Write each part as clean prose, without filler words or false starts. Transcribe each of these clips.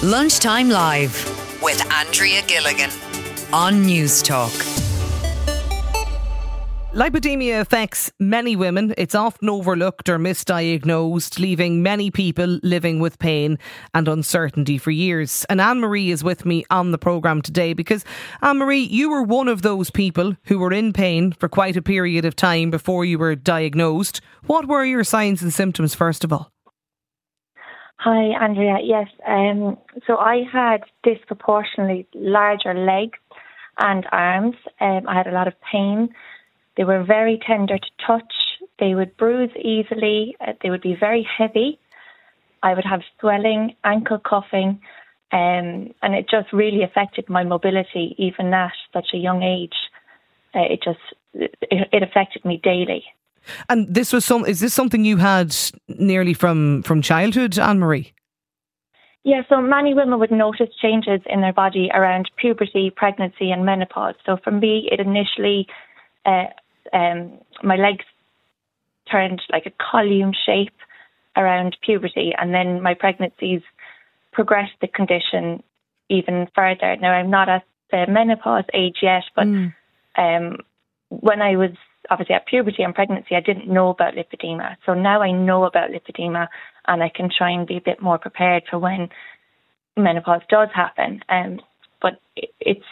Lunchtime Live with Andrea Gilligan on News Talk. Lipedema affects many women. It's often overlooked or misdiagnosed, leaving many people living with pain and uncertainty for years. And Anne-Marie is with me on the programme today because, Anne-Marie, you were one of those people who were in pain for quite a period of time before you were diagnosed. What were your signs and symptoms, first of all? Hi, Andrea. Yes, so I had disproportionately larger legs and arms. I had a lot of pain. They were very tender to touch. They would bruise easily. They would be very heavy. I would have swelling, ankle cuffing, and it just really affected my mobility, even at such a young age. It affected me daily. And is this something you had nearly from childhood, Anne-Marie? Yeah, so many women would notice changes in their body around puberty, pregnancy and menopause. So for me, it initially, my legs turned like a column shape around puberty, and then my pregnancies progressed the condition even further. Now, I'm not at the menopause age yet, but when I was obviously at puberty and pregnancy, I didn't know about lipedema. So now I know about lipedema and I can try and be a bit more prepared for when menopause does happen. But it's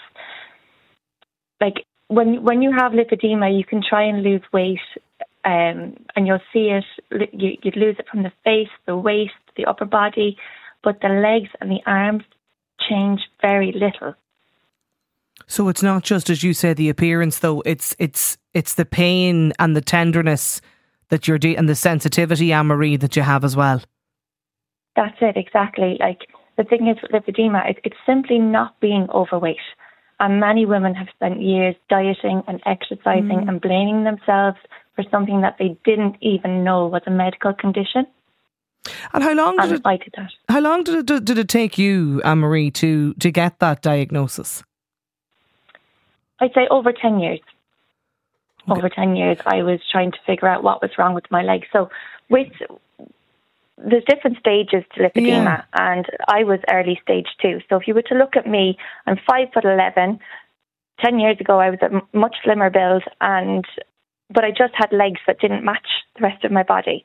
like when you have lipedema, you can try and lose weight and you'll see it, you'd lose it from the face, the waist, the upper body, but the legs and the arms change very little. So it's not just, as you say, the appearance, though. It's the pain and the tenderness that you're and the sensitivity, Anne-Marie, that you have as well. That's it, exactly. Like the thing is with lipedema, it's simply not being overweight. And many women have spent years dieting and exercising and blaming themselves for something that they didn't even know was a medical condition. And how long did I did that. How long did it take you, Anne-Marie, to get that diagnosis? I'd say over 10 years. Okay. Over 10 years, I was trying to figure out what was wrong with my legs. So there's different stages to lipedema, and I was early stage 2. So if you were to look at me, I'm 5'11". 10 years ago, I was a much slimmer build, but I just had legs that didn't match the rest of my body.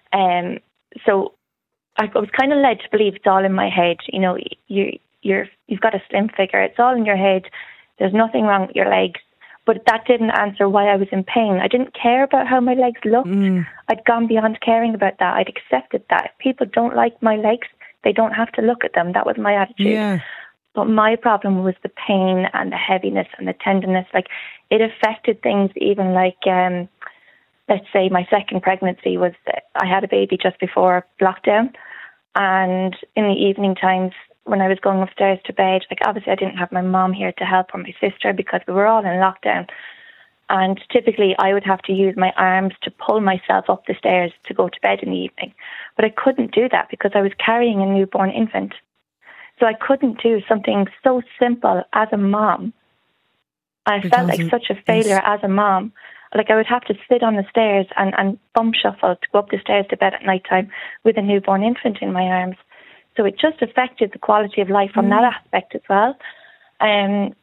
So I was kind of led to believe it's all in my head. You know, you've got a slim figure. It's all in your head. There's nothing wrong with your legs. But that didn't answer why I was in pain. I didn't care about how my legs looked. I'd gone beyond caring about that. I'd accepted that. If people don't like my legs, they don't have to look at them. That was my attitude. Yeah. But my problem was the pain and the heaviness and the tenderness. Like, it affected things even like, let's say my second pregnancy was, I had a baby just before lockdown. And in the evening times, when I was going upstairs to bed, like obviously I didn't have my mom here to help or my sister because we were all in lockdown. And typically I would have to use my arms to pull myself up the stairs to go to bed in the evening. But I couldn't do that because I was carrying a newborn infant. So I couldn't do something so simple as a mom. I felt like such a failure as a mom. Like I would have to sit on the stairs and bum shuffle to go up the stairs to bed at night time with a newborn infant in my arms. So it just affected the quality of life from that aspect as well. And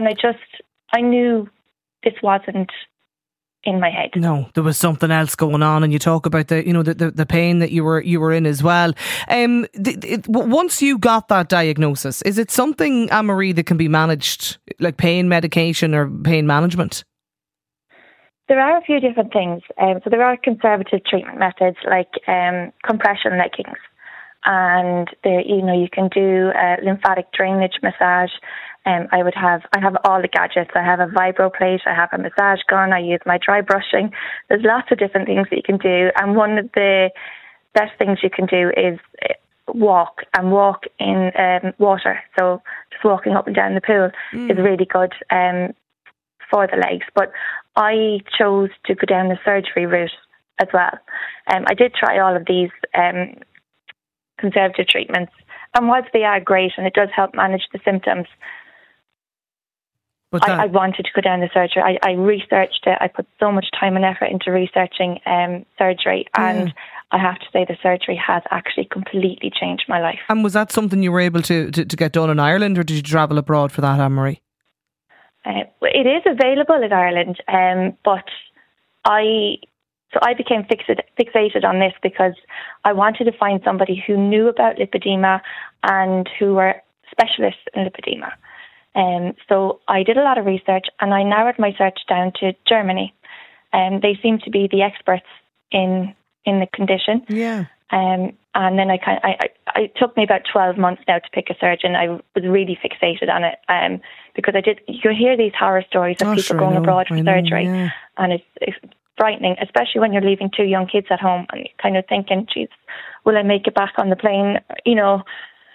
I knew this wasn't in my head. No, there was something else going on, and you talk about the pain that you were in as well. Once you got that diagnosis, is it something, Anne-Marie, that can be managed, like pain medication or pain management? There are a few different things. So there are conservative treatment methods like compression leggings. And there, you can do lymphatic drainage massage. I have all the gadgets. I have a vibro plate. I have a massage gun. I use my dry brushing. There's lots of different things that you can do. And one of the best things you can do is walk in water. So just walking up and down the pool is really good for the legs. But I chose to go down the surgery route as well. I did try all of these conservative treatments, and whilst they are great and it does help manage the symptoms, But I wanted to go down the surgery. I researched it. I put so much time and effort into researching surgery, and I have to say the surgery has actually completely changed my life. And was that something you were able to get done in Ireland, or did you travel abroad for that, Anne-Marie? It is available in Ireland, but I became fixated on this because I wanted to find somebody who knew about lipedema and who were specialists in lipedema. So I did a lot of research, and I narrowed my search down to Germany. They seem to be the experts in the condition. Yeah. And then it took me about 12 months now to pick a surgeon. I was really fixated on it because you hear these horror stories of people going abroad for surgery, and it's frightening, especially when you're leaving 2 young kids at home and you're kind of thinking, geez, will I make it back on the plane? You know,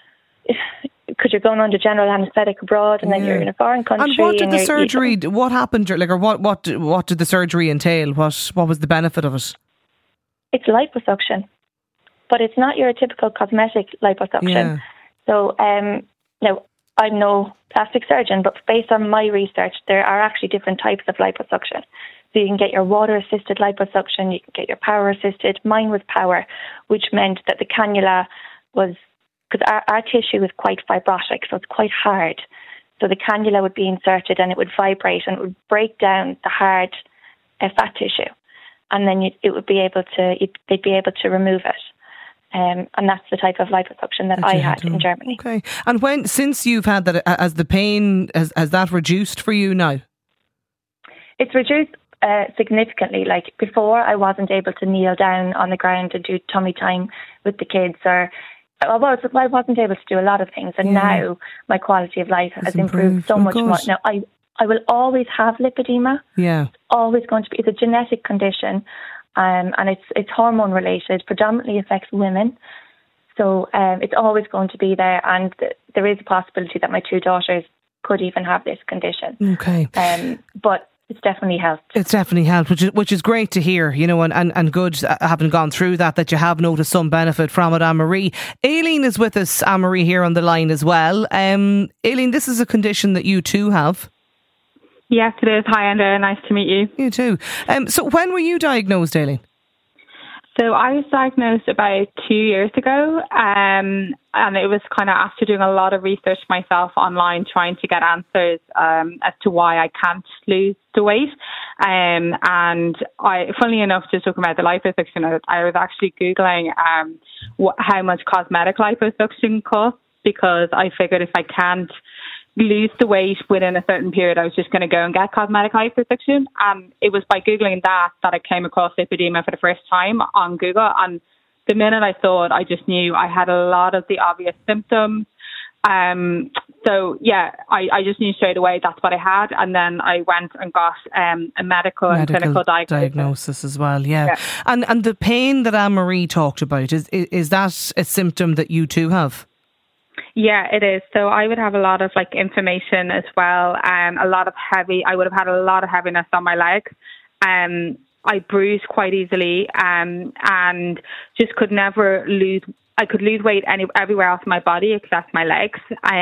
because you're going under general anaesthetic abroad, and then you're in a foreign country. And what did the surgery? What happened? Like, or what did the surgery entail? What was the benefit of it? It's liposuction, but it's not your typical cosmetic liposuction. Yeah. So now I'm no plastic surgeon, but based on my research, there are actually different types of liposuction. So you can get your water-assisted liposuction, you can get your power-assisted. Mine was power, which meant that the cannula was, because our tissue is quite fibrotic, so it's quite hard. So the cannula would be inserted and it would vibrate and it would break down the hard fat tissue. And then they'd be able to remove it. And that's the type of liposuction that I had in Germany. Okay. And since you've had that, has the pain, has that reduced for you now? It's reduced significantly. Like before, I wasn't able to kneel down on the ground and do tummy time with the kids, or I wasn't able to do a lot of things. And now my quality of life has improved so much more. Now I will always have lipedema. Yeah, it's always going to be. It's a genetic condition, and it's hormone related. Predominantly affects women, so it's always going to be there. And there is a possibility that my 2 daughters could even have this condition. Okay, but it's definitely helped. It's definitely helped, which is great to hear, you know, and good having gone through that you have noticed some benefit from it, Anne-Marie. Aileen is with us, Anne-Marie, here on the line as well. Aileen, this is a condition that you too have. Yes, it is. Hi, Andrea. Nice to meet you. You too. So when were you diagnosed, Aileen? So I was diagnosed about 2 years ago, and it was kind of after doing a lot of research myself online, trying to get answers as to why I can't lose the weight. And funnily enough, just talking about the liposuction, I was actually Googling how much cosmetic liposuction costs, because I figured if I can't lose the weight within a certain period, I was just going to go and get cosmetic liposuction. It was by Googling that I came across lipedema for the first time on Google. And the minute I saw it, I just knew I had a lot of the obvious symptoms. So yeah, I just knew straight away that's what I had. And then I went and got a medical and clinical diagnosis as well. Yeah. And the pain that Anne-Marie talked about, is that a symptom that you too have? Yeah, it is. So I would have a lot of inflammation as well. I would have had a lot of heaviness on my legs. I bruise quite easily, and just could never lose. I could lose weight everywhere else in my body except my legs.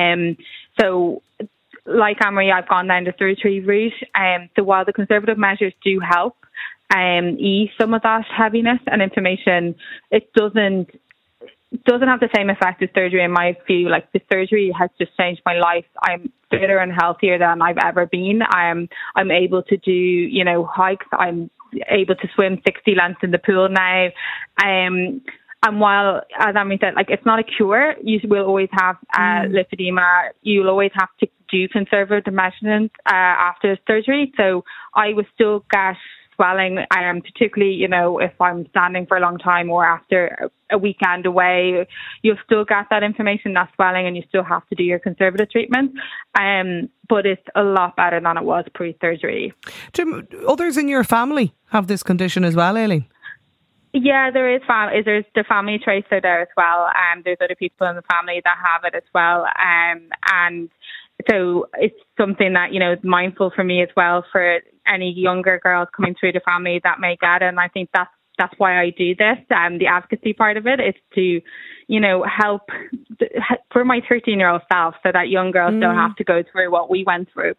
So like Anne-Marie, I've gone down the surgery route. So while the conservative measures do help ease some of that heaviness and inflammation, it doesn't have the same effect as surgery in my view. Like, the surgery has just changed my life. I'm fitter and healthier than I've ever been. I'm able to do, hikes. I'm able to swim 60 lengths in the pool now. And while, as Amy said, it's not a cure, you will always have lipedema. You'll always have to do conservative measurements after surgery. So I will still get swelling, particularly, if I'm standing for a long time or after a weekend away, you'll still get that inflammation, that swelling, and you still have to do your conservative treatment. But it's a lot better than it was pre-surgery. Do others in your family have this condition as well, Aileen? Yeah, there's the family trace are there as well. There's other people in the family that have it as well. And so it's something that, is mindful for me as well, for any younger girls coming through the family that may get it. And I think that's why I do this. The advocacy part of it is to, help for my 13-year-old self, so that young girls don't have to go through what we went through.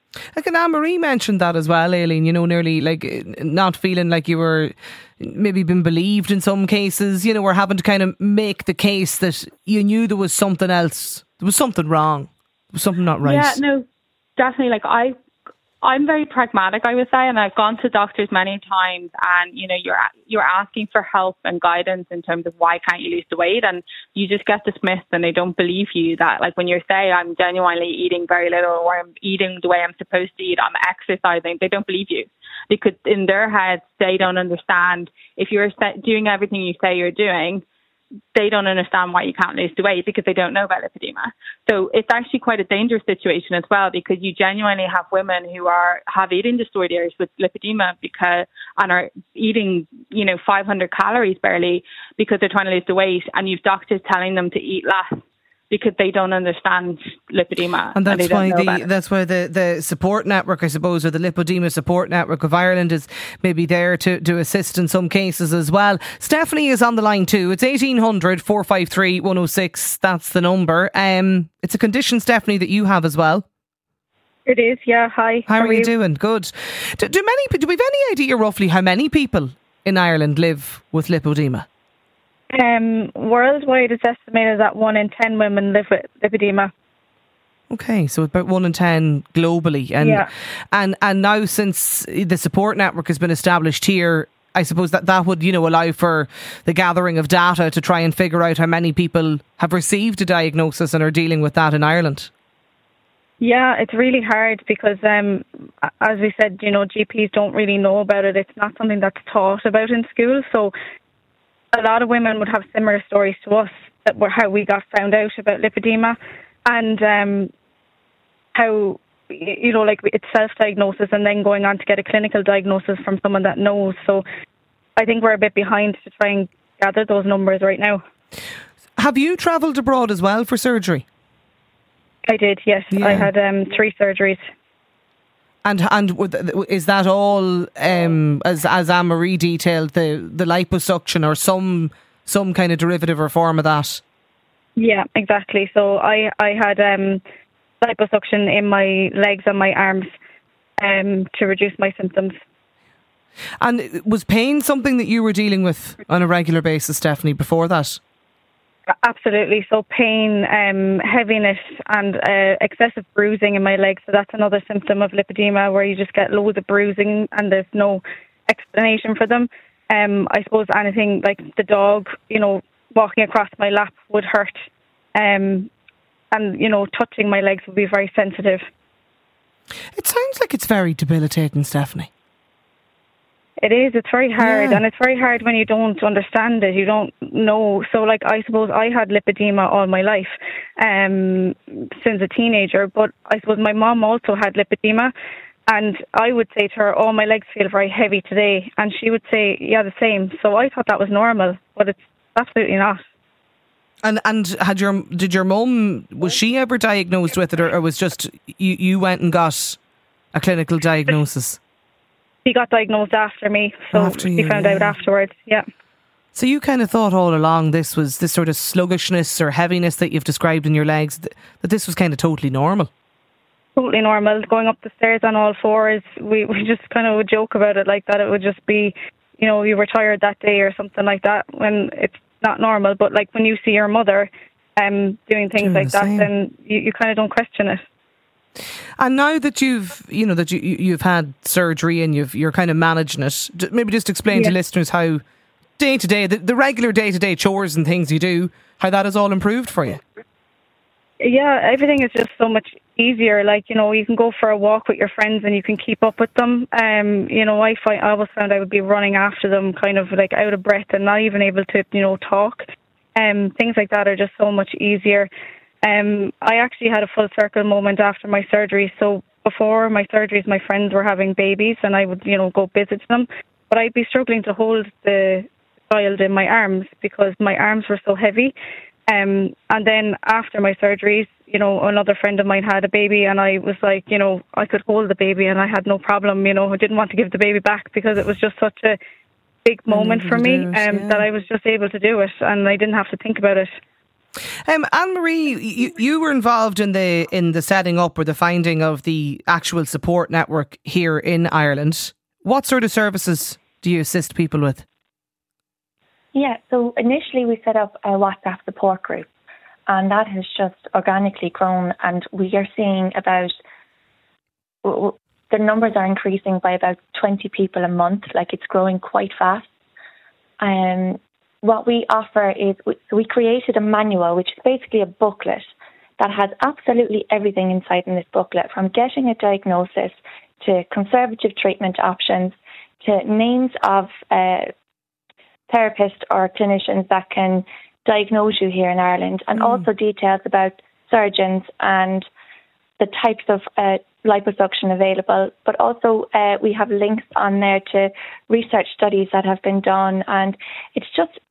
Like, and Anne-Marie mentioned that as well, Aileen, nearly like not feeling like you were maybe been believed in some cases, or having to kind of make the case that you knew there was something else, there was something wrong, there was something not right. Yeah, no, definitely. Like I'm very pragmatic, I would say, and I've gone to doctors many times, and you're asking for help and guidance in terms of why can't you lose the weight, and you just get dismissed, and they don't believe you. That, like, when you say I'm genuinely eating very little, or I'm eating the way I'm supposed to eat, I'm exercising, they don't believe you, because in their heads they don't understand. If you're doing everything you say you're doing, they don't understand why you can't lose the weight, because they don't know about lipedema. So it's actually quite a dangerous situation as well, because you genuinely have women who have eating disorders with lipedema and are eating 500 calories barely because they're trying to lose the weight, and you've doctors telling them to eat less because they don't understand lipedema. And that's why the support network, I suppose, or the Lipedema Support Network of Ireland is maybe there to assist in some cases as well. Stephanie is on the line too. It's 1800 453 106. That's the number. It's a condition, Stephanie, that you have as well. It is, yeah. Hi. How are you doing? Good. Do we have any idea roughly how many people in Ireland live with lipedema? Worldwide, it's estimated that 1 in 10 women live with lipedema. Okay, so about 1 in 10 globally, and now since the support network has been established here, I suppose that would allow for the gathering of data to try and figure out how many people have received a diagnosis and are dealing with that in Ireland. Yeah, it's really hard because, as we said, GPs don't really know about it. It's not something that's taught about in school, so a lot of women would have similar stories to us that were how we got found out about lipedema, and how it's self-diagnosis and then going on to get a clinical diagnosis from someone that knows. So I think we're a bit behind to try and gather those numbers right now. Have you travelled abroad as well for surgery? I did, yes. Yeah. I had 3 surgeries. And is that all, as Anne-Marie detailed, the liposuction or some kind of derivative or form of that? Yeah, exactly. So I had liposuction in my legs and my arms to reduce my symptoms. And was pain something that you were dealing with on a regular basis, Stephanie, before that? Absolutely. So pain, heaviness and excessive bruising in my legs. So that's another symptom of lipedema, where you just get loads of bruising and there's no explanation for them. I suppose anything like the dog, walking across my lap would hurt. And, touching my legs would be very sensitive. It sounds like it's very debilitating, Stephanie. It is. It's very hard, and it's very hard when you don't understand it. You don't know. So, I suppose I had lipedema all my life, since a teenager. But I suppose my mum also had lipedema, and I would say to her, "Oh, my legs feel very heavy today," and she would say, "Yeah, the same." So I thought that was normal, but it's absolutely not. And did your mum, was she ever diagnosed with it, or was just you went and got a clinical diagnosis? He got diagnosed after me, so he found out afterwards, yeah. So you kind of thought all along this sort of sluggishness or heaviness that you've described in your legs, that this was kind of totally normal? Totally normal. Going up the stairs on all fours, we just kind of would joke about it like that. It would just be, you were tired that day or something like that, when it's not normal. But when you see your mother doing things like that, then you kind of don't question it. And now that you've had surgery and you're kind of managing it, maybe just explain to listeners how day to day, the regular day to day chores and things you do, how that has all improved for you. Yeah, everything is just so much easier. You can go for a walk with your friends and you can keep up with them. I always found I would be running after them, kind of out of breath and not even able to, talk. Things like that are just so much easier. I actually had a full circle moment after my surgery. So before my surgeries, my friends were having babies and I would, go visit them. But I'd be struggling to hold the child in my arms because my arms were so heavy. And then after my surgeries, another friend of mine had a baby and I was like, I could hold the baby and I had no problem. I didn't want to give the baby back because it was just such a big moment for me that I was just able to do it and I didn't have to think about it. Anne-Marie, you were involved in the setting up or the finding of the actual support network here in Ireland. What sort of services do you assist people with? Yeah, so initially we set up a WhatsApp support group, and that has just organically grown, and we are seeing the numbers are increasing by about 20 people a month. Like, it's growing quite fast. What we offer is, we created a manual, which is basically a booklet that has absolutely everything inside in this booklet, from getting a diagnosis to conservative treatment options to names of therapists or clinicians that can diagnose you here in Ireland, and also details about surgeons and the types of liposuction available. But also we have links on there to research studies that have been done, and it's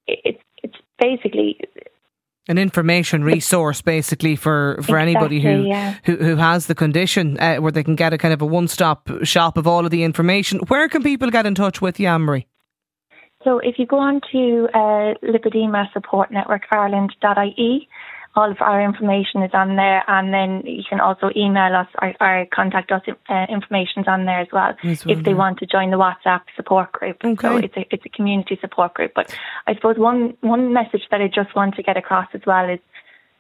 basically an information resource, basically, for anybody who has the condition, where they can get a kind of a one-stop shop of all of the information. Where can people get in touch with you, Anne-Marie? So if you go on to Lipedema Support Network Ireland.ie, all of our information is on there, and then you can also email us or contact us. Information's on there as well if they want to join the WhatsApp support group. Okay. So it's a community support group. But I suppose one message that I just want to get across as well is,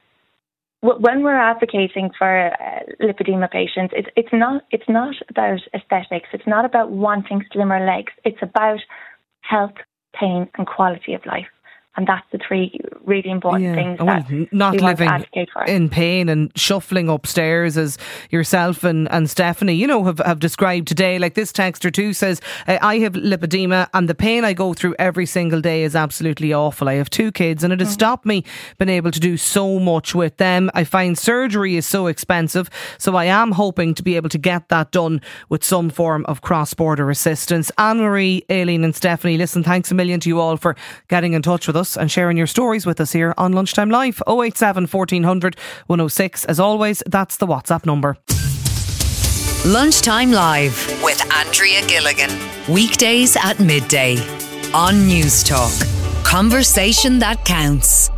when we're advocating for lipedema patients, it's not about aesthetics. It's not about wanting slimmer legs. It's about health, pain, and quality of life. And that's the three really important things that not we want living to advocate for. In pain and shuffling upstairs, as yourself and Stephanie, have described today. Like this texter too says, I have lipedema and the pain I go through every single day is absolutely awful. I have 2 kids and it has stopped me being able to do so much with them. I find surgery is so expensive, so I am hoping to be able to get that done with some form of cross-border assistance. Anne-Marie, Aileen and Stephanie, listen, thanks a million to you all for getting in touch with us and sharing your stories with us here on Lunchtime Live. 087 1400 106. As always, that's the WhatsApp number. Lunchtime Live with Andrea Gilligan. Weekdays at midday on News Talk. Conversation that counts.